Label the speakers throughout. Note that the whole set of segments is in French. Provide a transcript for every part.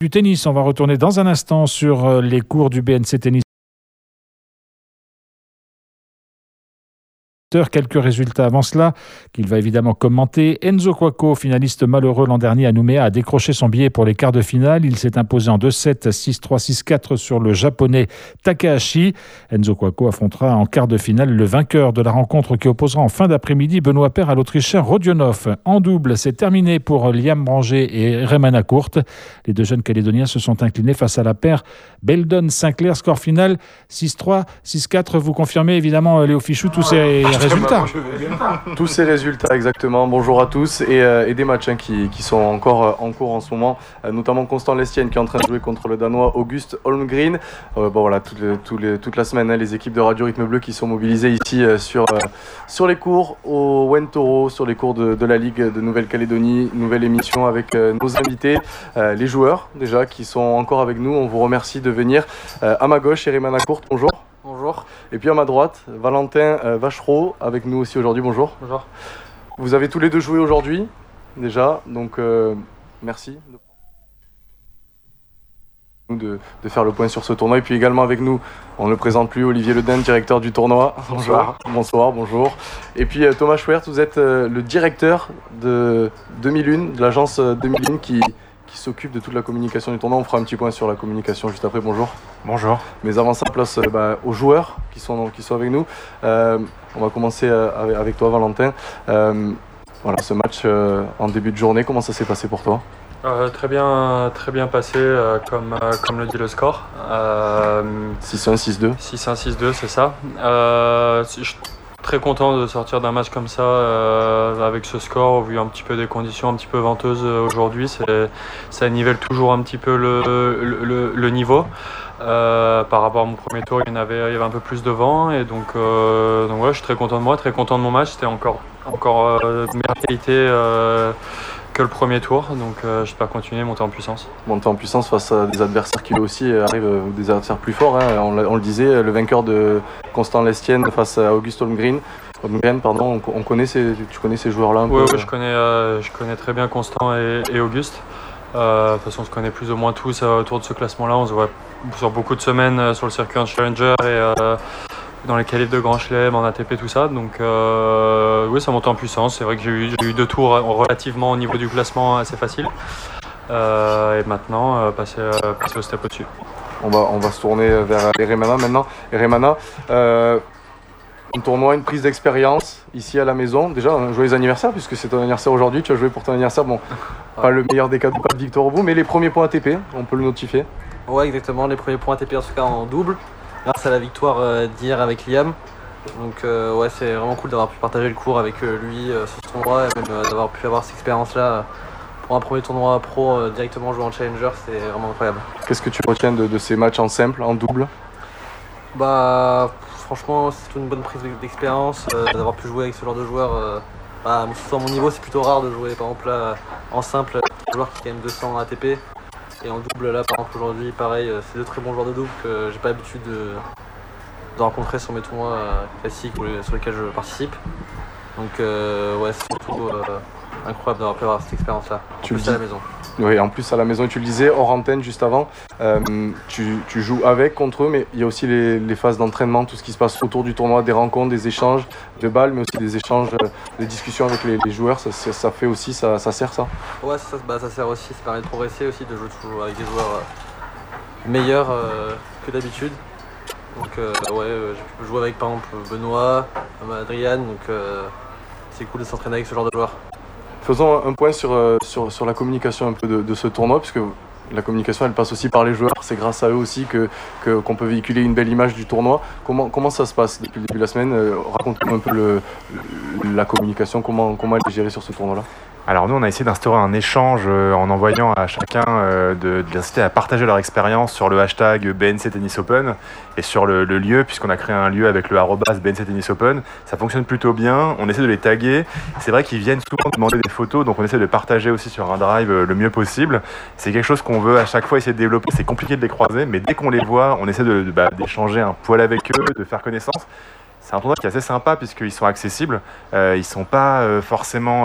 Speaker 1: Du tennis, on va retourner dans un instant sur les cours du BNC Tennis. Quelques résultats avant cela, qu'il va évidemment commenter. Enzo Couacaud, finaliste malheureux l'an dernier à Nouméa, a décroché son billet pour les quarts de finale. Il s'est imposé en 2-7, 6-3, 6-4 sur le japonais Takahashi. Enzo Couacaud affrontera en quart de finale le vainqueur de la rencontre qui opposera en fin d'après-midi Benoît Paire à l'Autrichien Rodionov. En double, c'est terminé pour Liam Branger et Reimana Courte. Les deux jeunes Calédoniens se sont inclinés face à la paire Beldon-Sinclair. Score final 6-3, 6-4. Vous confirmez évidemment, Léo Fichou, tous ces résultats.
Speaker 2: Tous ces résultats, exactement. Bonjour à tous. Et des matchs qui sont encore en cours en ce moment, notamment Constant Lestienne qui est en train de jouer contre le Danois August Holmgren. Toute la semaine, les équipes de Radio Rythme Bleu qui sont mobilisées ici sur les cours au Wentoro, sur les cours de la Ligue de Nouvelle-Calédonie. Nouvelle émission avec nos invités, les joueurs déjà qui sont encore avec nous. On vous remercie de venir. À ma gauche, Reimana Courte, bonjour.
Speaker 3: Bonjour.
Speaker 2: Et puis à ma droite, Valentin Vachereau avec nous aussi aujourd'hui. Bonjour.
Speaker 3: Bonjour.
Speaker 2: Vous avez tous les deux joué aujourd'hui déjà, donc merci de faire le point sur ce tournoi. Et puis également avec nous, on ne le présente plus, Olivier Ledin, directeur du tournoi.
Speaker 3: Bonjour.
Speaker 2: Bonsoir, bonjour. Et puis Thomas Schwert, vous êtes le directeur de 2001, de l'agence 2001 qui s'occupe de toute la communication du tournoi. On fera un petit point sur la communication juste après. Bonjour.
Speaker 3: Bonjour.
Speaker 2: Mais avant ça, place aux joueurs qui sont avec nous. On va commencer avec toi, Valentin. Voilà, ce match en début de journée, comment ça s'est passé pour toi ?
Speaker 3: Très bien passé, comme le dit le score.
Speaker 2: 6-1, 6-2.
Speaker 3: 6-1, 6-2, c'est ça. Je suis très content de sortir d'un match comme ça avec ce score, au vu un petit peu des conditions un petit peu venteuses aujourd'hui. Ça nivelle toujours un petit peu le niveau. Par rapport à mon premier tour, il y avait un peu plus de vent, et donc ouais, je suis très content de moi, très content de mon match. C'était encore de meilleure qualité que le premier tour, donc j'espère continuer à monter en puissance.
Speaker 2: Monter en puissance face à des adversaires qui aussi arrivent, des adversaires plus forts, hein. On le disait, le vainqueur de Constant Lestienne face à August Holmgren, tu connais ces joueurs-là un peu?
Speaker 3: Oui, je connais très bien Constant et Auguste. De toute façon, on se connaît plus ou moins tous autour de ce classement-là. On se voit sur beaucoup de semaines sur le circuit en Challenger et dans les qualifs de Grand Chelem, en ATP, tout ça. Donc oui, ça monte en puissance. C'est vrai que j'ai eu 2 tours relativement au niveau du classement assez facile. Et maintenant, passer au step au-dessus.
Speaker 2: On va se tourner vers Reimana maintenant. Reimana, un tournoi, une prise d'expérience ici à la maison. Déjà, un joyeux anniversaire puisque c'est ton anniversaire aujourd'hui. Tu as joué pour ton anniversaire. Bon, pas le meilleur des cadeaux, pas de victoire au bout, mais les premiers points ATP, on peut le notifier.
Speaker 4: Ouais, exactement. Les premiers points ATP en tout cas en double, grâce à la victoire d'hier avec Liam. Donc ouais, c'est vraiment cool d'avoir pu partager le cours avec lui sur ce tournoi, et même d'avoir pu avoir cette expérience-là pour un premier tournoi pro directement joué en Challenger. C'est vraiment incroyable. Qu'est-ce
Speaker 2: que tu retiens de ces matchs en simple, en double ?
Speaker 4: Franchement, c'est une bonne prise d'expérience d'avoir pu jouer avec ce genre de joueurs. Sur mon niveau, c'est plutôt rare de jouer par exemple là, en simple, un joueur qui a quand même 200 ATP. Et en double, là par exemple aujourd'hui, pareil, c'est 2 très bons joueurs de double que j'ai pas l'habitude de rencontrer sur mes tournois classiques sur lesquels je participe. Donc ouais, c'est surtout incroyable d'avoir pu avoir cette expérience-là. Tu le dis à la maison.
Speaker 2: Oui, en plus à la maison, tu le disais, hors antenne juste avant, tu joues contre eux, mais il y a aussi les phases d'entraînement, tout ce qui se passe autour du tournoi, des rencontres, des échanges de balles, mais aussi des échanges, des discussions avec les joueurs, ça fait aussi, ça sert ça ?
Speaker 4: Ouais, ça sert aussi, ça permet de progresser aussi, de jouer toujours avec des joueurs meilleurs que d'habitude. Donc ouais, j'ai pu jouer avec par exemple Benoît, Adrian, donc c'est cool de s'entraîner avec ce genre de joueurs.
Speaker 2: Faisons un point sur la communication un peu de ce tournoi, puisque la communication elle passe aussi par les joueurs, c'est grâce à eux aussi qu'on peut véhiculer une belle image du tournoi. Comment ça se passe depuis le début de la semaine ? Raconte-nous un peu la communication, comment elle est gérée sur ce tournoi-là.
Speaker 5: Alors nous, on a essayé d'instaurer un échange en envoyant à chacun de l'inciter à partager leur expérience sur le hashtag BNC Tennis Open et sur le lieu, puisqu'on a créé un lieu avec le @BNC Tennis Open. Ça fonctionne plutôt bien, on essaie de les taguer. C'est vrai qu'ils viennent souvent demander des photos, donc on essaie de partager aussi sur un drive le mieux possible. C'est quelque chose qu'on veut à chaque fois essayer de développer. C'est compliqué de les croiser, mais dès qu'on les voit, on essaie d'échanger un poil avec eux, de faire connaissance. c'est un tournoi qui est assez sympa puisqu'ils sont accessibles. Ils sont pas forcément,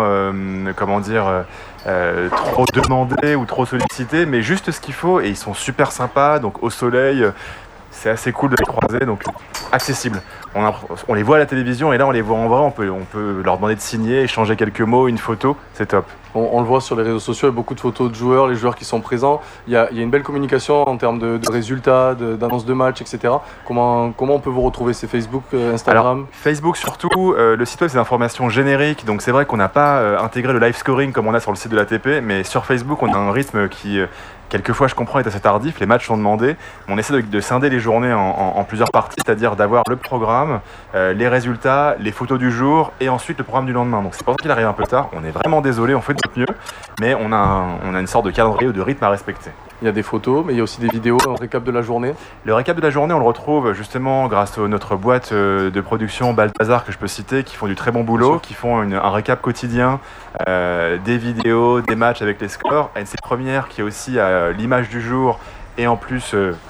Speaker 5: trop demandés ou trop sollicités, mais juste ce qu'il faut, et ils sont super sympas, donc au soleil. C'est assez cool de les croiser, donc accessible. On les voit à la télévision et là on les voit en vrai, on peut leur demander de signer, échanger quelques mots, une photo, c'est top.
Speaker 2: On le voit sur les réseaux sociaux, il y a beaucoup de photos de joueurs, les joueurs qui sont présents. Il y a une belle communication en termes de résultats, d'annonces de matchs, etc. Comment on peut vous retrouver? C'est Facebook, Instagram?
Speaker 5: Alors, Facebook surtout, le site web c'est d'informations génériques, donc c'est vrai qu'on n'a pas intégré le live scoring comme on a sur le site de l'ATP, mais sur Facebook on a un rythme qui... quelquefois, je comprends, est assez tardif, les matchs sont demandés. On essaie de scinder les journées en plusieurs parties, c'est-à-dire d'avoir le programme, les résultats, les photos du jour et ensuite le programme du lendemain. Donc c'est pour ça qu'il arrive un peu tard. On est vraiment désolé, on fait de notre mieux, mais on a une sorte de calendrier ou de rythme à respecter.
Speaker 2: Il y a des photos, mais il y a aussi des vidéos, un récap de la journée.
Speaker 5: Le récap de la journée, on le retrouve justement grâce à notre boîte de production Balthazar que je peux citer, qui font du très bon boulot, qui font un récap quotidien, des vidéos, des matchs avec les scores. NC Première qui est aussi l'image du jour et en plus...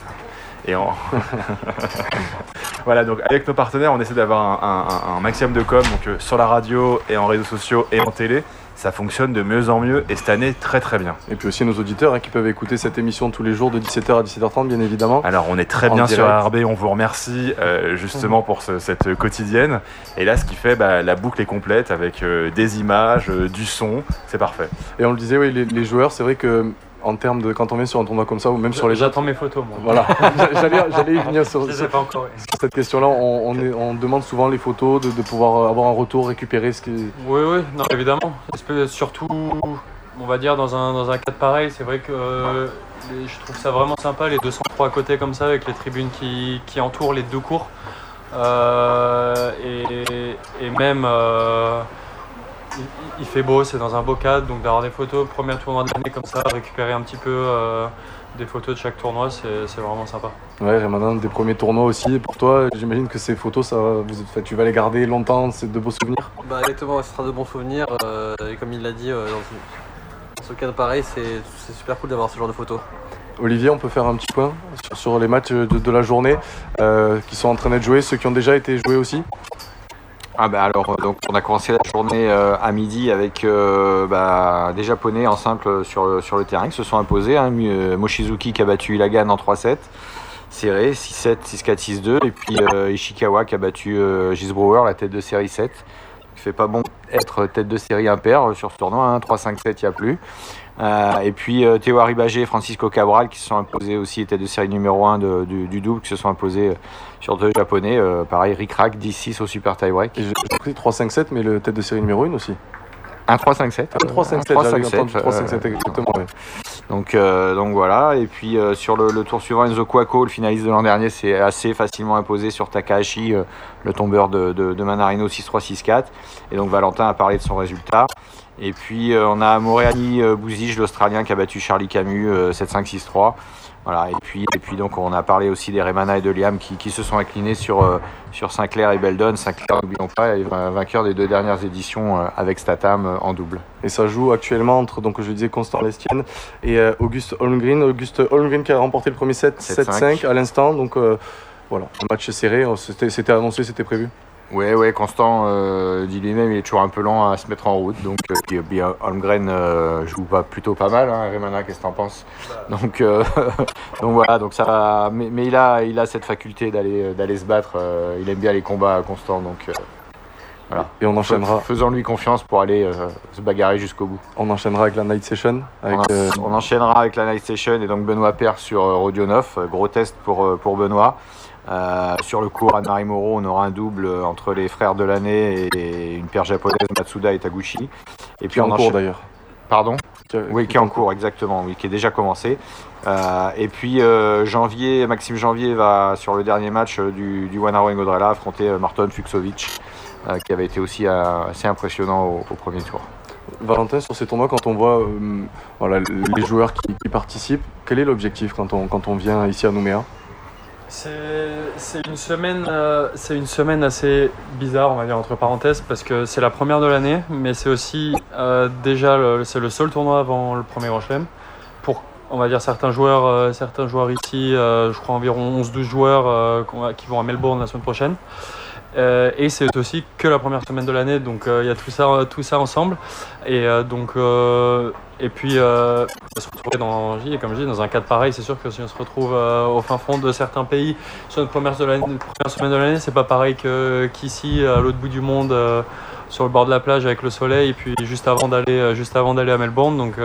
Speaker 5: Voilà, donc avec nos partenaires, on essaie d'avoir un maximum de com, donc sur la radio et en réseaux sociaux et en télé. Ça fonctionne de mieux en mieux et cette année très très bien.
Speaker 2: Et puis aussi nos auditeurs qui peuvent écouter cette émission tous les jours de 17h à 17h30 bien évidemment.
Speaker 5: Alors on est très bien sur ARB, on vous remercie justement pour cette quotidienne. Et là ce qui fait la boucle est complète avec des images, du son, c'est parfait.
Speaker 2: Et on le disait, oui, les joueurs, c'est vrai que en termes de quand on vient sur un tournoi comme ça ou même sur les
Speaker 3: j'attends mes photos moi.
Speaker 2: Voilà, j'allais y venir sur
Speaker 3: encore,
Speaker 2: cette question-là. On demande souvent les photos, de pouvoir avoir un retour, récupérer ce qui.
Speaker 3: Oui, non, évidemment. Surtout, on va dire dans un cadre pareil, c'est vrai que je trouve ça vraiment sympa les 203 à côté comme ça avec les tribunes qui entourent les deux cours et même. Il fait beau, c'est dans un beau cadre, donc d'avoir des photos, premier tournoi de l'année comme ça, récupérer un petit peu des photos de chaque tournoi, c'est vraiment sympa.
Speaker 2: Ouais, Ramadan, des premiers tournois aussi, et pour toi, j'imagine que ces photos, tu vas les garder longtemps, c'est de beaux souvenirs?
Speaker 4: Exactement, ce sera de bons souvenirs, et comme il l'a dit, dans ce cadre pareil, c'est super cool d'avoir ce genre de photos.
Speaker 2: Olivier, on peut faire un petit point sur les matchs de la journée qui sont en train d'être joués, ceux qui ont déjà été joués aussi?
Speaker 6: Donc on a commencé la journée à midi avec des Japonais en simple sur le terrain qui se sont imposés. Mochizuki qui a battu Ilagan en 3-7, serré 6-7, 6-4, 6-2. Et puis Ishikawa qui a battu Gisbrower, la tête de série 7. Il fait pas bon être tête de série impair sur ce tournoi, 3-5-7, il n'y a plus. Et puis Théo Haribagé et Francisco Cabral qui se sont imposés aussi, tête de série numéro 1 du double, qui se sont imposés sur deux japonais. Pareil, Rick-Rack, 10-6 au super tie-break.
Speaker 2: J'ai pris 3-5-7, mais le tête de série numéro 1 aussi.
Speaker 6: Un 3-5-7.
Speaker 2: Un 3-5-7, j'avais entendu 3-5-7 exactement. Ouais.
Speaker 6: Donc voilà, et puis sur le tour suivant, Enzo Cuoco, le finaliste de l'an dernier, s'est assez facilement imposé sur Takahashi, le tombeur de Manarino 6-3, 6-4. Et donc Valentin a parlé de son résultat. Et puis on a Moreani Bouzic, l'Australien, qui a battu Charlie Camus 7-5, 6-3. Voilà, et puis donc on a parlé aussi des Remana et de Liam qui se sont inclinés sur Sinclair et Beldon. Sinclair, n'oublions pas, est vainqueur des 2 dernières éditions avec Statham en double.
Speaker 2: Et ça joue actuellement entre, donc je disais, Constant Lestienne et Auguste Holmgren. Auguste Holmgren qui a remporté le premier set 7-5 à l'instant. Donc voilà, un match serré, c'était annoncé, c'était prévu.
Speaker 6: Ouais, Constant dit lui-même, il est toujours un peu lent à se mettre en route. Donc, Holmgren joue plutôt pas mal. Remana, qu'est-ce que t'en penses? Donc voilà, donc ça va. Mais il a cette faculté d'aller se battre. Il aime bien les combats Constant. Donc voilà.
Speaker 2: Et on enchaînera.
Speaker 6: Faisons-lui confiance pour aller se bagarrer jusqu'au bout.
Speaker 2: On enchaînera avec la Night Session.
Speaker 6: On enchaînera avec la Night Session et donc Benoît Paire sur Rodionov. Gros test pour Benoît. Sur le cours Anne-Marie Moreau, on aura un double entre les frères de l'année et une paire japonaise, Matsuda et Taguchi. Et puis
Speaker 2: en cours d'ailleurs.
Speaker 6: Pardon ? Oui, qui est en cours, exactement, oui, qui est déjà commencé. Et puis Maxime Janvier va sur le dernier match du One Arrow Godrella affronter Marton Fuxovic, qui avait été aussi assez impressionnant au premier tour.
Speaker 2: Valentin, sur ces tournois, quand on voit les joueurs qui participent, quel est l'objectif quand on vient ici à Nouméa ?
Speaker 3: C'est une semaine assez bizarre, on va dire entre parenthèses, parce que c'est la première de l'année, mais c'est aussi c'est le seul tournoi avant le premier Grand Chelem. Pour, on va dire, certains joueurs ici, je crois environ 11-12 joueurs qui vont à Melbourne la semaine prochaine. Et c'est aussi que la première semaine de l'année, donc il y a tout ça ensemble. Et puis on va se retrouver comme je dis, dans un cadre pareil. C'est sûr que si on se retrouve au fin fond de certains pays sur une première semaine de l'année, c'est pas pareil qu'ici à l'autre bout du monde, sur le bord de la plage avec le soleil, et puis juste avant d'aller à Melbourne. Donc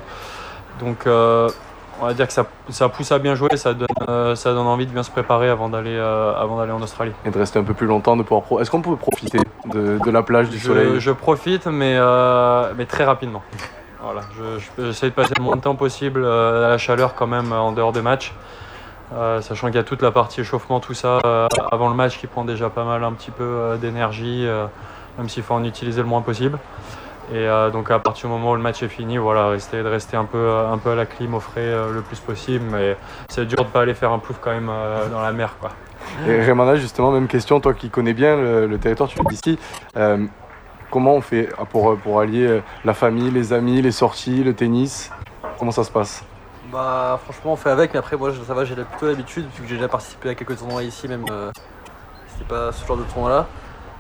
Speaker 3: on va dire que ça pousse à bien jouer, ça donne envie de bien se préparer avant d'aller en Australie.
Speaker 2: Et de rester un peu plus longtemps, de pouvoir Est-ce qu'on peut profiter de la plage, du soleil?
Speaker 3: Je profite, mais très rapidement. Voilà, j'essaie de passer le moins de temps possible à la chaleur quand même en dehors des matchs, sachant qu'il y a toute la partie échauffement, tout ça avant le match qui prend déjà pas mal un petit peu d'énergie, même s'il faut en utiliser le moins possible. Et donc à partir du moment où le match est fini, voilà, de rester un peu à la clim, au frais le plus possible, mais c'est dur de pas aller faire un plouf quand même dans la mer, quoi.
Speaker 2: Et Raymana, justement, même question, toi qui connais bien le territoire, tu es d'ici, comment on fait pour allier la famille, les amis, les sorties, le tennis? Comment ça se passe?
Speaker 4: Bah franchement on fait avec, mais après moi ça va, j'ai plutôt l'habitude vu que j'ai déjà participé à quelques tournois ici, même c'était pas ce genre de tournoi là,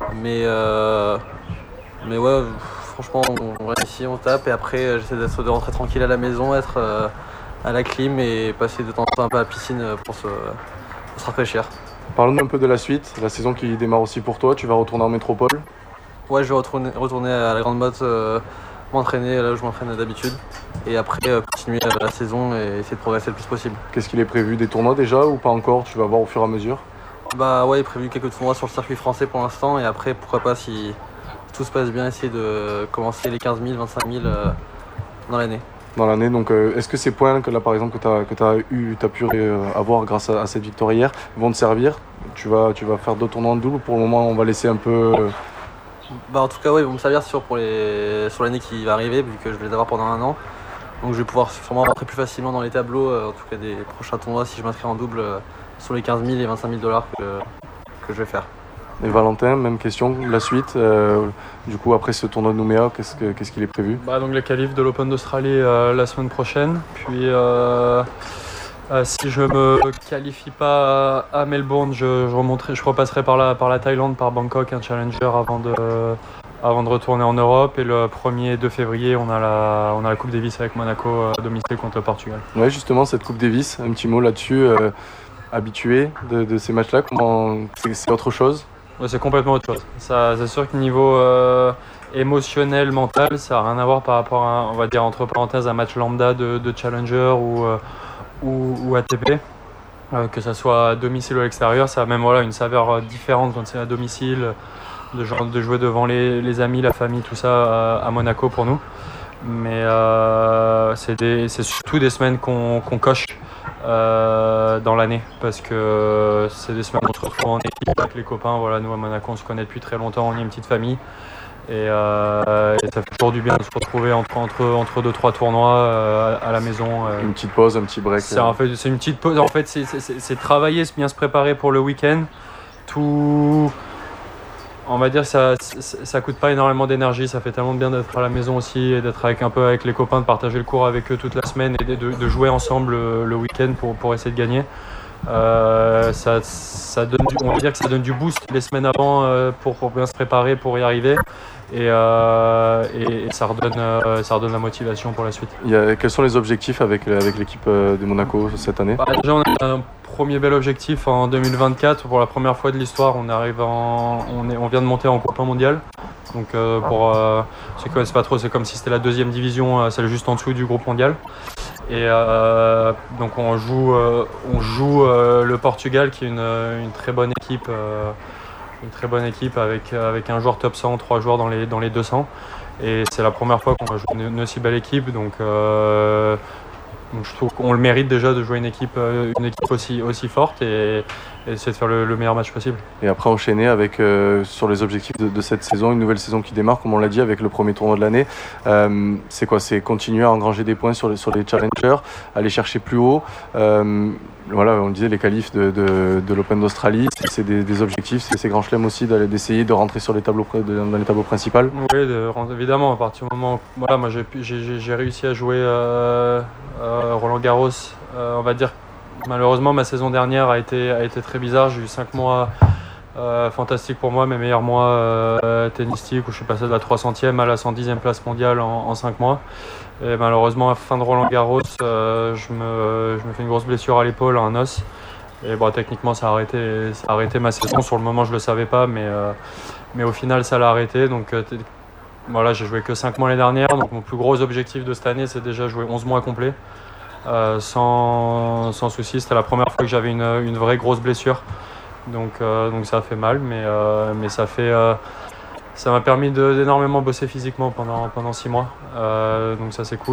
Speaker 4: mais ouais, franchement on reste ici, on tape, et après j'essaie de rentrer tranquille à la maison, être à la clim et passer de temps en temps un peu à la piscine pour se rafraîchir.
Speaker 2: Parlons un peu de la suite, la saison qui démarre aussi pour toi, tu vas retourner en métropole?
Speaker 4: Ouais, je vais retourner à la Grande Motte, m'entraîner là où je m'entraîne d'habitude, et après continuer la saison et essayer de progresser le plus possible.
Speaker 2: Qu'est-ce qu'il est prévu? Des tournois déjà ou pas encore? Tu vas voir au fur et à mesure?
Speaker 4: Bah ouais, il est prévu quelques tournois sur le circuit français pour l'instant, et après pourquoi pas, si tout se passe bien, essayer de commencer les 15 000, 25 000 dans l'année.
Speaker 2: Dans l'année, donc est-ce que ces points que là par exemple que tu as pu avoir grâce à cette victoire hier vont te servir? Tu vas faire 2 tournois en double, ou pour le moment on va laisser un peu...
Speaker 4: Bah en tout cas ouais, ils vont me servir sur l'année qui va arriver, vu que je vais les avoir pendant 1 an. Donc je vais pouvoir sûrement rentrer plus facilement dans les tableaux, en tout cas des prochains tournois, si je m'inscris en double sur les 15 000 et 25 000 $ que je vais faire.
Speaker 2: Et Valentin, même question, la suite, du coup après ce tournoi de Nouméa, qu'est-ce qu'il est prévu?
Speaker 3: Donc les qualifs de l'Open d'Australie la semaine prochaine, puis si je me qualifie pas à Melbourne, je repasserai par la Thaïlande, par Bangkok, un challenger avant de retourner en Europe. Et le 1er 2 février, on a la Coupe Davis avec Monaco à domicile contre le Portugal.
Speaker 2: Ouais, justement cette Coupe Davis, un petit mot là-dessus, habitué de ces matchs-là, c'est autre chose?
Speaker 3: Ouais, c'est complètement autre chose. C'est sûr que niveau émotionnel, mental, ça n'a rien à voir par rapport à, on va dire entre parenthèses, un match lambda de challenger ou ATP, que ça soit à domicile ou à l'extérieur, ça a même une saveur différente quand c'est à domicile, de jouer devant les amis, la famille, tout ça à Monaco pour nous. Mais c'est surtout des semaines qu'on coche dans l'année, parce que c'est des semaines où on se retrouve en équipe avec les copains. Voilà, nous à Monaco on se connaît depuis très longtemps, on est une petite famille. Et ça fait toujours du bien de se retrouver entre 2-3 tournois à la maison.
Speaker 2: Une petite pause, un petit break.
Speaker 3: C'est une petite pause. En fait, c'est travailler, bien se préparer pour le week-end. Tout, on va dire, ça coûte pas énormément d'énergie. Ça fait tellement de bien d'être à la maison aussi et d'être un peu avec les copains, de partager le cours avec eux toute la semaine et de jouer ensemble le week-end pour essayer de gagner. Ça donne on va dire que ça donne du boost les semaines avant pour bien se préparer, pour y arriver, et ça redonne la motivation pour la suite.
Speaker 2: Quels sont les objectifs avec l'équipe de Monaco cette année?
Speaker 3: Déjà on a un premier bel objectif en 2024. Pour la première fois de l'histoire, on vient de monter en Coupe mondiale. Donc pour ceux qui ne connaissent pas trop, c'est comme si c'était la 2e division, celle juste en dessous du groupe mondial. Et donc on joue le Portugal, qui est une très bonne équipe, avec un joueur top 100, 3 joueurs dans les 200. Et c'est la première fois qu'on va jouer une aussi belle équipe. Donc je trouve qu'on le mérite déjà de jouer une équipe aussi forte et essayer de faire le meilleur match possible.
Speaker 2: Et après enchaîner avec sur les objectifs de cette saison, une nouvelle saison qui démarre, comme on l'a dit, avec le premier tournoi de l'année. C'est quoi? C'est continuer à engranger des points sur les challengers, aller chercher plus haut. Voilà, on disait les qualifs de l'Open d'Australie, c'est des objectifs, c'est ces grands chelems aussi, d'essayer de rentrer sur dans les tableaux principaux.
Speaker 3: Oui, évidemment, à partir du moment où moi j'ai réussi à jouer Roland Garros, on va dire. Malheureusement, ma saison dernière a été très bizarre. J'ai eu 5 mois Fantastique pour moi, mes meilleurs mois tennistiques où je suis passé de la 300e à la 110e place mondiale en 5 mois. Et malheureusement, à la fin de Roland Garros, je me fais une grosse blessure à l'épaule, à un os. Et techniquement, ça a arrêté ma saison. Sur le moment, je ne le savais pas, mais au final, ça l'a arrêté. Donc voilà, j'ai joué que 5 mois l'année dernière. Donc mon plus gros objectif de cette année, c'est déjà jouer 11 mois complets. Sans souci. C'était la première fois que j'avais une vraie grosse blessure. Donc ça a fait mal, mais ça m'a permis d'énormément bosser physiquement pendant 6 mois. Donc ça c'est cool.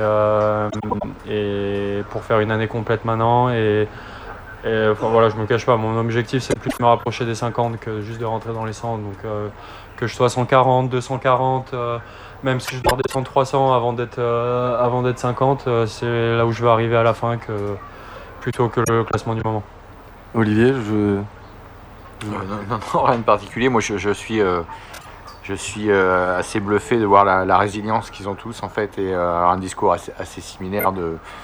Speaker 3: Et pour faire une année complète maintenant. Et enfin, voilà, je me cache pas, mon objectif c'est plus de me rapprocher des 50 que juste de rentrer dans les 100. Donc que je sois 140, 240, même si je dois redescendre 300 avant d'être 50, c'est là où je veux arriver à la fin plutôt que le classement du moment.
Speaker 2: Olivier,
Speaker 6: non, rien de particulier. Moi, je suis assez bluffé de voir la résilience qu'ils ont tous en fait et un discours assez similaire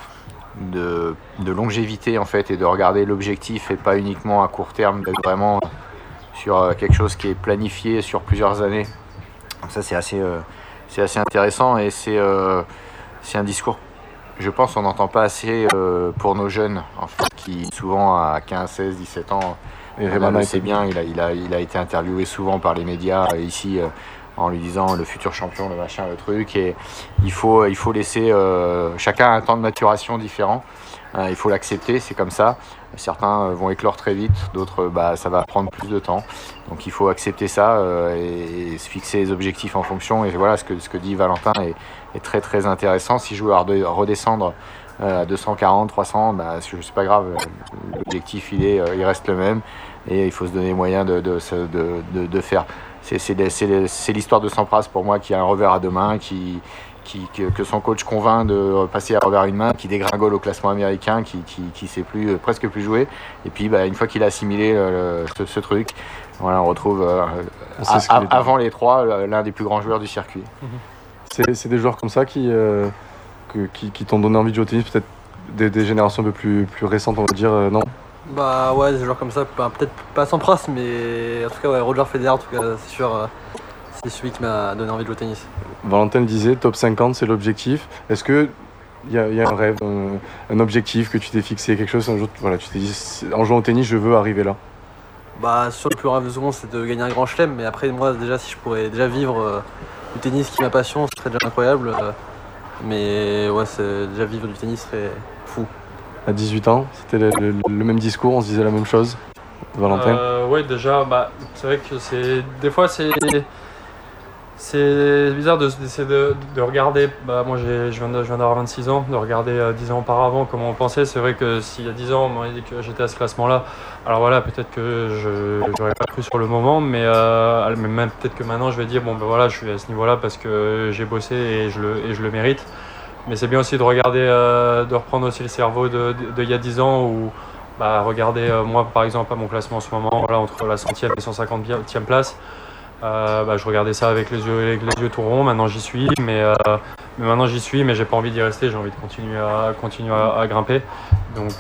Speaker 6: de longévité en fait et de regarder l'objectif et pas uniquement à court terme, d'être vraiment sur quelque chose qui est planifié sur plusieurs années. Donc ça, c'est assez intéressant et c'est un discours. Je pense qu'on n'entend pas assez pour nos jeunes, en fait, qui souvent à 15, 16, 17 ans, on sait bien, il a été interviewé souvent par les médias ici en lui disant le futur champion, le machin, le truc. Et il faut laisser chacun un temps de maturation différent. Il faut l'accepter, c'est comme ça. Certains vont éclore très vite, d'autres ça va prendre plus de temps. Donc il faut accepter ça et se fixer les objectifs en fonction. Et voilà, ce que dit Valentin est très très intéressant. Si je veux redescendre à 240, 300, c'est pas grave. L'objectif il reste le même et il faut se donner moyen de faire. C'est l'histoire de Sampras pour moi qui a un revers à deux mains, que son coach convainc de passer à revers une main, qui dégringole au classement américain, qui sait presque plus jouer. Et puis une fois qu'il a assimilé ce truc, voilà, on retrouve avant les trois l'un des plus grands joueurs du circuit.
Speaker 2: C'est des joueurs comme ça qui t'ont donné envie de jouer au tennis, peut-être des générations un peu plus récentes, on va dire, non?
Speaker 4: Bah ouais, des joueurs comme ça, peut-être pas Sampras, mais en tout cas ouais, Roger Federer, en tout cas c'est sûr, c'est celui qui m'a donné envie de jouer au tennis.
Speaker 2: Valentin le disait, top 50 c'est l'objectif. Est-ce que il y a un rêve, un objectif que tu t'es fixé, quelque chose un jour, voilà, tu t'es dit en jouant au tennis je veux arriver là?
Speaker 4: Sur le plus rêve de seconde c'est de gagner un grand chelem, mais après moi déjà si je pourrais déjà vivre du tennis qui est ma passion, ce serait déjà incroyable. Mais ouais, déjà vivre du tennis serait fou.
Speaker 2: À 18 ans, c'était le même discours, on se disait la même chose, Valentin?
Speaker 3: Oui, déjà, c'est vrai que des fois c'est bizarre d'essayer de regarder. Moi, je viens d'avoir 26 ans, de regarder 10 ans auparavant comment on pensait. C'est vrai que s'il y a 10 ans, on m'aurait dit que j'étais à ce classement-là. Alors voilà, peut-être que je n'aurais pas cru sur le moment, mais même peut-être que maintenant, je vais dire voilà, je suis à ce niveau-là parce que j'ai bossé et je le mérite. Mais c'est bien aussi de regarder, de reprendre aussi le cerveau de il y a 10 ans où regardez, moi par exemple à mon classement en ce moment, voilà, entre la 100e et 150e place, je regardais ça avec les yeux tout ronds. Maintenant j'y suis, mais j'ai pas envie d'y rester, j'ai envie de continuer à grimper. Donc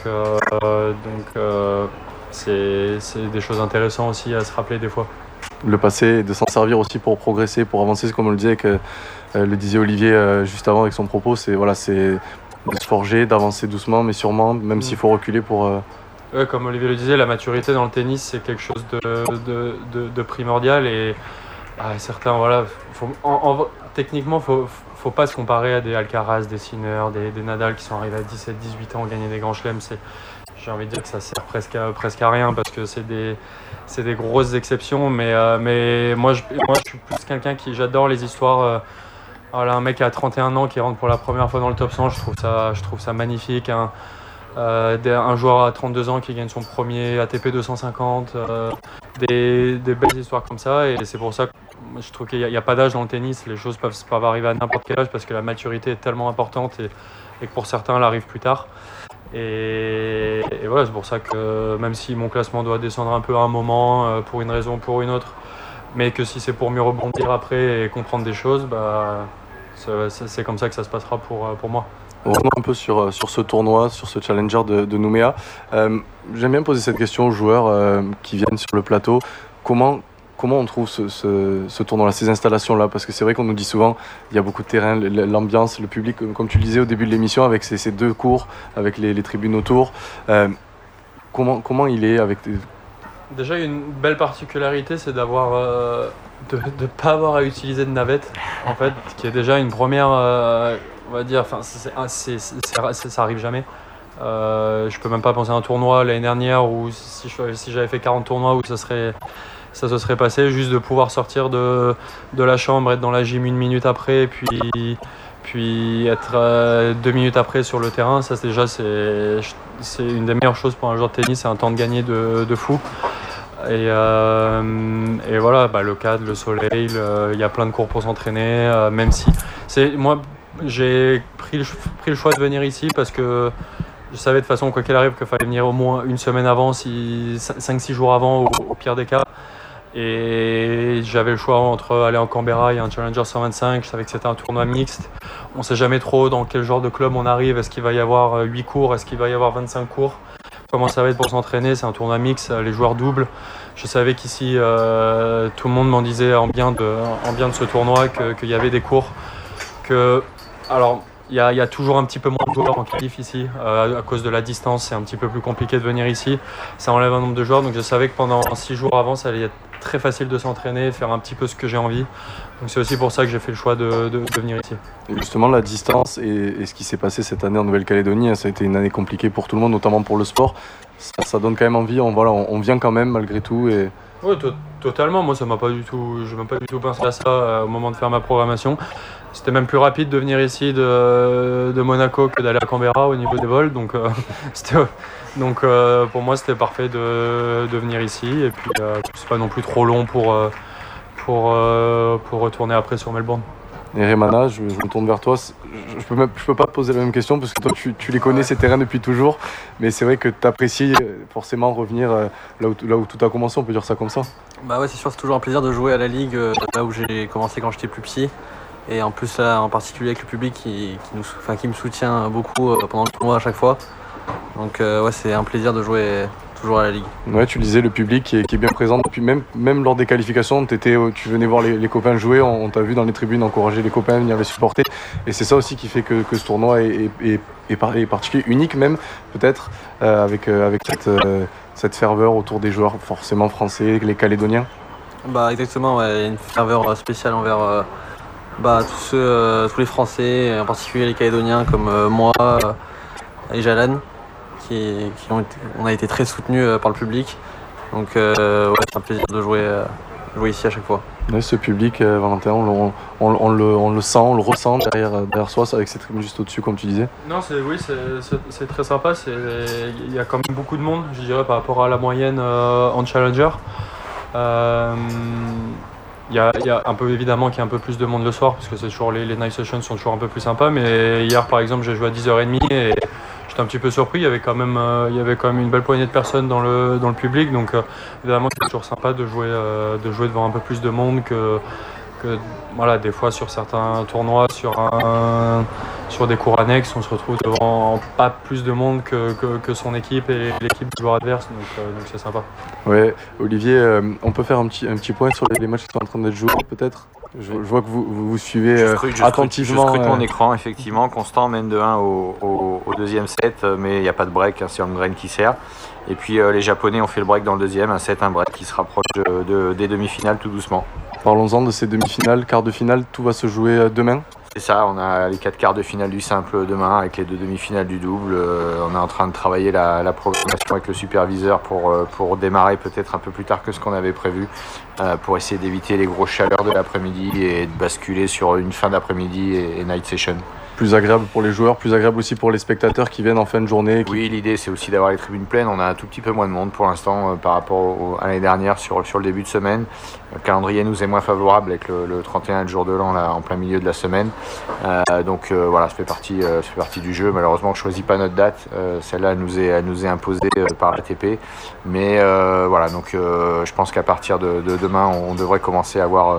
Speaker 3: c'est des choses intéressantes aussi à se rappeler des fois.
Speaker 2: Le passé, de s'en servir aussi pour progresser, pour avancer, comme on le disait, le disait Olivier juste avant avec son propos, c'est de se forger, d'avancer doucement mais sûrement, même s'il faut reculer pour...
Speaker 3: Ouais, comme Olivier le disait, la maturité dans le tennis c'est quelque chose de primordial et certains, voilà, techniquement faut pas se comparer à des Alcaraz, des Sinner, des Nadal qui sont arrivés à 17-18 ans, gagner des grands chelems. J'ai envie de dire que ça sert presque à rien parce que c'est des grosses exceptions, mais moi je suis plus quelqu'un j'adore les histoires. Voilà, un mec à 31 ans qui rentre pour la première fois dans le top 100, je trouve ça magnifique. Un joueur à 32 ans qui gagne son premier ATP 250, des belles histoires comme ça, et c'est pour ça que je trouve qu'il n'y a pas d'âge dans le tennis. Les choses peuvent arriver à n'importe quel âge parce que la maturité est tellement importante et que pour certains elle arrive plus tard. Et voilà, c'est pour ça que même si mon classement doit descendre un peu à un moment pour une raison ou pour une autre, mais que si c'est pour mieux rebondir après et comprendre des choses, c'est comme ça que ça se passera pour moi.
Speaker 2: Revenons un peu sur ce tournoi, sur ce challenger de Nouméa. J'aime bien poser cette question aux joueurs qui viennent sur le plateau. Comment on trouve ce tournoi-là, ces installations-là? Parce que c'est vrai qu'on nous dit souvent, il y a beaucoup de terrain, l'ambiance, le public, comme tu le disais au début de l'émission, avec ces deux cours, avec les tribunes autour. Comment il est avec...
Speaker 3: Déjà, une belle particularité, c'est d'avoir de ne pas avoir à utiliser de navette, en fait, qui est déjà une première, on va dire, enfin, ça arrive jamais. Je peux même pas penser à un tournoi l'année dernière où si j'avais fait 40 tournois où ça se serait passé, juste de pouvoir sortir de la chambre, être dans la gym 1 minute après, puis être 2 minutes après sur le terrain. Ça déjà c'est une des meilleures choses pour un joueur de tennis, c'est un temps de gagner de fou. Et voilà, le cadre, le soleil, il y a plein de cours pour s'entraîner, même si moi j'ai pris le choix de venir ici parce que je savais de toute façon, quoi qu'il arrive, qu'il fallait venir au moins une semaine avant, 5-6 jours avant au pire des cas. Et j'avais le choix entre aller en Canberra et un Challenger 125. Je savais que c'était un tournoi mixte. On ne sait jamais trop dans quel genre de club on arrive. Est-ce qu'il va y avoir 8 cours? Est-ce qu'il va y avoir 25 cours? Comment ça va être pour s'entraîner? C'est un tournoi mixte, les joueurs doubles. Je savais qu'ici, tout le monde m'en disait en bien de ce tournoi, qu'il y avait des cours. Alors, il y a toujours un petit peu moins de joueurs en qualif ici. À cause de la distance, c'est un petit peu plus compliqué de venir ici. Ça enlève un nombre de joueurs. Donc je savais que pendant 6 jours avant, ça allait être très facile de s'entraîner, faire un petit peu ce que j'ai envie. Donc c'est aussi pour ça que j'ai fait le choix de venir ici.
Speaker 2: Et justement, la distance et ce qui s'est passé cette année en Nouvelle-Calédonie, ça a été une année compliquée pour tout le monde, notamment pour le sport. Ça donne quand même envie. On vient quand même malgré tout.
Speaker 3: Oui, totalement. Moi, je n'ai pas du tout pensé à ça au moment de faire ma programmation. C'était même plus rapide de venir ici de Monaco que d'aller à Canberra au niveau des vols. Donc, pour moi, c'était parfait de venir ici. Et puis, c'est pas non plus trop long pour retourner après sur Melbourne.
Speaker 2: Et Reimana, je me tourne vers toi. Je peux pas te poser la même question parce que toi, tu les connais, ces terrains depuis toujours. Mais c'est vrai que tu apprécies forcément revenir là où tout a commencé, on peut dire ça comme ça.
Speaker 4: Bah ouais, c'est sûr, c'est toujours un plaisir de jouer à la Ligue, là où j'ai commencé quand j'étais plus petit. Et en plus, là, en particulier avec le public qui me soutient beaucoup pendant le tournoi à chaque fois. Donc ouais, c'est un plaisir de jouer toujours à la Ligue.
Speaker 2: Ouais, tu le disais, le public qui est bien présent. Depuis même lors des qualifications, tu venais voir les copains jouer, on t'a vu dans les tribunes encourager les copains, venir les supporter. Et c'est ça aussi qui fait que ce tournoi est particulier, unique même, peut-être, avec cette ferveur autour des joueurs forcément français, les Calédoniens.
Speaker 4: Bah exactement, ouais, il y a une ferveur spéciale envers tous les Français, en particulier les Calédoniens comme moi et Jalan. On a été très soutenus par le public. Donc ouais, c'est un plaisir de jouer ici à chaque fois.
Speaker 2: Ouais, ce public, Valentin, on le sent, on le ressent derrière soi, avec cette tribune juste au-dessus, comme tu disais.
Speaker 3: Non, c'est très sympa. Il y a quand même beaucoup de monde, je dirais, par rapport à la moyenne en Challenger. Il y a un peu évidemment qu'il y a un peu plus de monde le soir parce que c'est toujours les night sessions sont toujours un peu plus sympas. Mais hier, par exemple, j'ai joué à 10h30 et j'étais un petit peu surpris. Il y avait quand même une belle poignée de personnes dans le public. Donc évidemment, c'est toujours sympa de jouer devant un peu plus de monde que voilà, des fois sur certains tournois, sur des cours annexes, on se retrouve devant pas plus de monde que son équipe et l'équipe du joueur adverse. Donc c'est sympa.
Speaker 2: Ouais, Olivier, on peut faire un petit point sur les matchs qui sont en train d'être joués peut-être. Je vois que vous suivez attentivement.
Speaker 6: Je scrute mon écran, effectivement. Constant mène de 1 au deuxième set, mais il n'y a pas de break, c'est Holmgren qui sert. Et puis les Japonais ont fait le break dans le deuxième, un break qui se rapproche des demi-finales tout doucement.
Speaker 2: Parlons-en de ces demi-finales, quarts de finale, tout va se jouer demain.
Speaker 6: C'est ça, on a les 4 quarts de finale du simple demain avec les 2 demi-finales du double. On est en train de travailler la programmation avec le superviseur pour démarrer peut-être un peu plus tard que ce qu'on avait prévu, pour essayer d'éviter les grosses chaleurs de l'après-midi et de basculer sur une fin d'après-midi et night session.
Speaker 2: Plus agréable pour les joueurs, plus agréable aussi pour les spectateurs qui viennent en fin de journée.
Speaker 6: Oui, l'idée c'est aussi d'avoir les tribunes pleines. On a un tout petit peu moins de monde pour l'instant par rapport à l'année dernière sur le début de semaine. Le calendrier nous est moins favorable avec le 31 et le jour de l'an là, en plein milieu de la semaine. Donc voilà, ça fait partie du jeu. Malheureusement, on ne choisit pas notre date. Celle-là, elle nous est imposée par l'ATP. Mais voilà, donc je pense qu'à partir de demain, on devrait commencer à avoir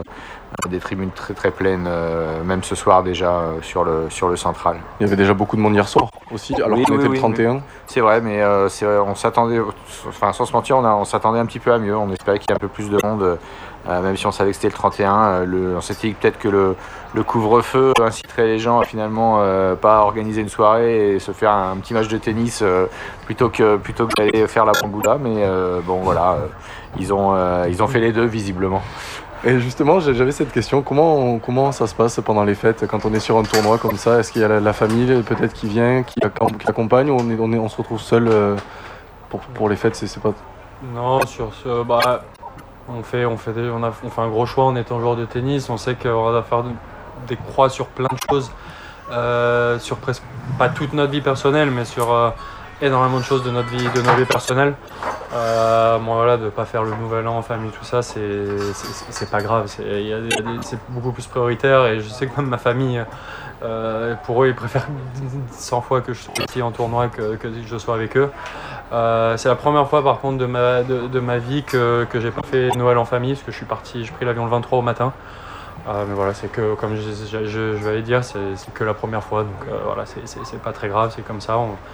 Speaker 6: des tribunes très très pleines, même ce soir déjà sur le central.
Speaker 2: Il y avait déjà beaucoup de monde hier soir aussi, alors qu'on était le 31.
Speaker 6: Oui. C'est vrai, mais on s'attendait, enfin sans se mentir, on s'attendait un petit peu à mieux. On espérait qu'il y ait un peu plus de monde, même si on savait que c'était le 31. On s'était dit peut-être que le couvre-feu inciterait les gens à finalement pas organiser une soirée et se faire un petit match de tennis plutôt que d'aller faire la bamboula. Mais bon voilà, ils ont fait les deux visiblement.
Speaker 2: Et justement, j'avais cette question, comment ça se passe pendant les fêtes quand on est sur un tournoi comme ça? Est-ce qu'il y a la famille peut-être qui vient, qui accompagne, ou on se retrouve seul pour les fêtes? C'est pas...
Speaker 3: Non, sur ce, on fait un gros choix en étant joueur de tennis. On sait qu'on va faire des croix sur plein de choses, sur presque pas toute notre vie personnelle, mais sur énormément de choses de notre vie personnelle. Moi voilà, de pas faire le nouvel an en famille, tout ça, c'est pas grave. C'est beaucoup plus prioritaire, et je sais que même ma famille, pour eux, ils préfèrent 100 fois que je sois ici en tournoi que je sois avec eux. C'est la première fois par contre de ma vie que j'ai pas fait Noël en famille, parce que j'ai pris l'avion le 23 au matin. Mais voilà, c'est que, comme je vais aller dire, c'est que la première fois, donc voilà, c'est pas très grave, c'est comme ça.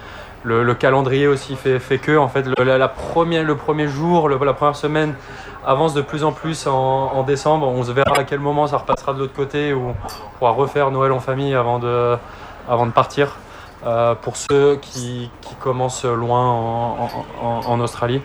Speaker 3: Le calendrier aussi fait que, en fait, le premier jour, la première semaine avance de plus en plus en décembre. On se verra à quel moment ça repassera de l'autre côté, où on pourra refaire Noël en famille avant de partir. Pour ceux qui commencent loin en Australie.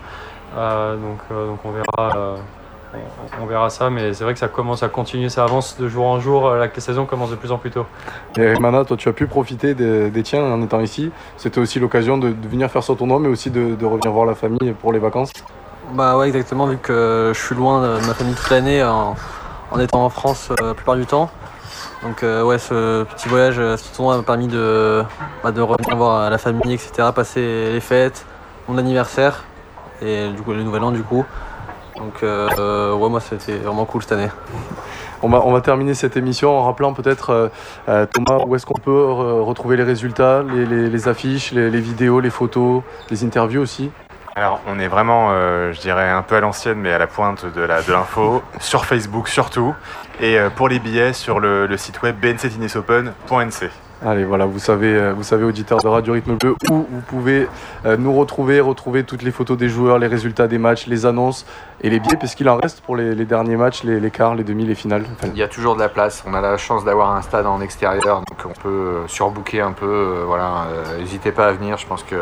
Speaker 3: Donc on verra. On verra ça, mais c'est vrai que ça commence à continuer, ça avance de jour en jour, la saison commence de plus en plus tôt.
Speaker 2: Et Mana, toi tu as pu profiter des tiens en étant ici. C'était aussi l'occasion de venir faire ce tournoi, mais aussi de revenir voir la famille pour les vacances.
Speaker 4: Bah ouais, exactement, vu que je suis loin de ma famille toute l'année en étant en France la plupart du temps. Donc ouais, ce petit voyage, ce tournoi m'a permis de revenir voir la famille, etc., passer les fêtes, mon anniversaire et du coup le nouvel an du coup. Donc ouais, moi c'était vraiment cool cette année.
Speaker 2: On va terminer cette émission en rappelant peut-être, Thomas, où est-ce qu'on peut retrouver les résultats, les affiches, les vidéos, les photos, les interviews aussi.
Speaker 5: Alors, on est vraiment, je dirais, un peu à l'ancienne, mais à la pointe de l'info, sur Facebook surtout, et pour les billets, sur le site web bnctennisopen.nc.
Speaker 2: Allez, voilà, vous savez, auditeurs de Radio Rythme Bleu, où vous pouvez nous retrouver toutes les photos des joueurs, les résultats des matchs, les annonces et les billets, puisqu'il en reste pour les derniers matchs, les quarts, les demi, les finales. Enfin,
Speaker 6: il y a toujours de la place. On a la chance d'avoir un stade en extérieur, donc on peut surbooker un peu. Voilà, n'hésitez pas à venir. Je pense que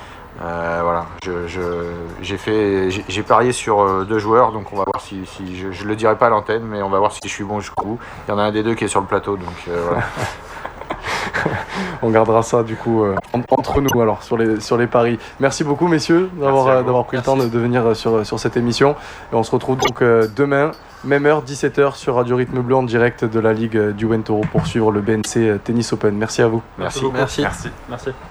Speaker 6: voilà, j'ai parié sur 2 joueurs, donc on va voir si je le dirai pas à l'antenne, mais on va voir si je suis bon jusqu'au bout. Il y en a un des deux qui est sur le plateau, donc voilà.
Speaker 2: On gardera ça du coup entre nous alors sur les paris. Merci beaucoup messieurs d'avoir pris le temps de venir sur cette émission, et on se retrouve donc demain, même heure, 17h sur Radio Rythme Bleu en direct de la Ligue du Wentoro pour suivre le BNC Tennis Open. Merci à vous.
Speaker 6: Merci.
Speaker 4: Merci.
Speaker 3: Merci.